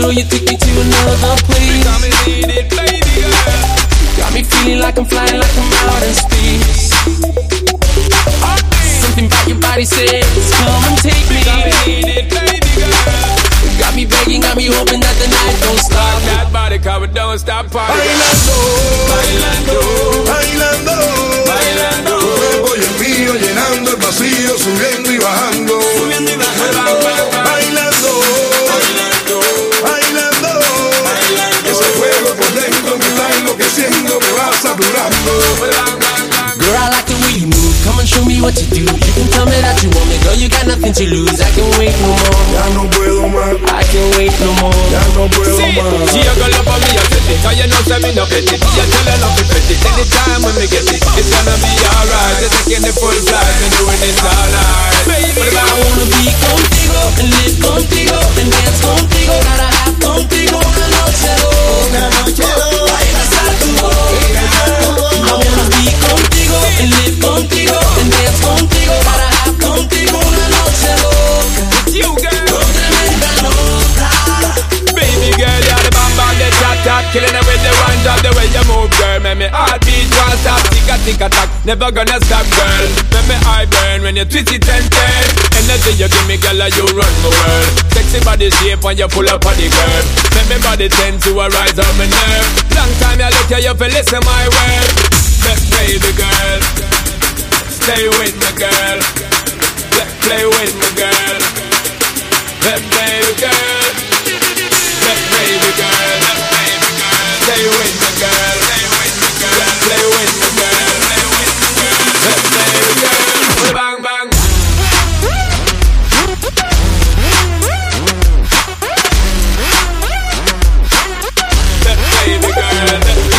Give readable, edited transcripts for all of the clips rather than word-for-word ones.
throw, you take me to another place. Got me needed, baby girl. Got me feeling like I'm flying, like I'm out in space. Something about your body says, come and take me. Got me needed, baby girl. Got me begging, got me hoping that the night don't stop. That body cover, don't stop party. Bailando, Bailando, bailando, bailando. tu cuerpo y el mío llenando el vacío, subiendo y bajando. Subiendo y bajando. Bailando, Bailando, bailando, bailando. ese fuego por dentro me está enloqueciendo, me va saturando. Girl, I like the way you move. Come and show me what you do. You can tell me that you want me, girl. You got nothing to lose. I can wait no more. Ya no puedo más, I can wait no more. ya no puedo See, más. she a girl up on me, I set it. Cause you know, say me no get it. You tell her not to pet it. Anytime when me get it, it's gonna be alright. Just taking the full flight and doing it all night. Baby, I wanna be contigo and live contigo and dance contigo. Gotta have contigo una noche loca. I wanna be contigo and live contigo and dance contigo. Gotta have contigo una noche loca. you girl. Tremenda nota. Baby girl, you're the bam bam, the chat chat. Killing it with the one drop, the way you move, girl. Make me heartbeat can't stop, tick attack. Never gonna stop, girl. Make me eye burn when you twist it and turn. Energy you give me, girl, you run the world. Sexy body shape when you pull up on the curb. Make me body tend to arise on my nerve. Long time you look at you feel listen my word. Baby girl, stay with me, girl. Play with me, girl. Baby girl. Baby girl, stay with me, girl. Play with me, girl. Baby girl, bang bang. Baby girl, baby girl.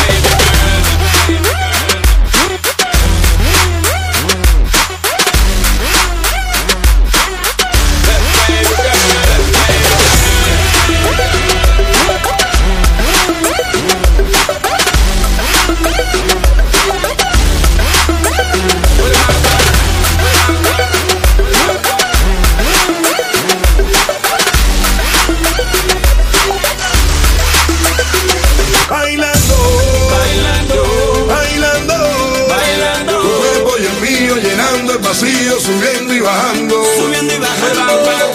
Bailando, Bailando, bailando, bailando. tu cuerpo y el mío llenando el vacío, subiendo y bajando. Subiendo y bajando.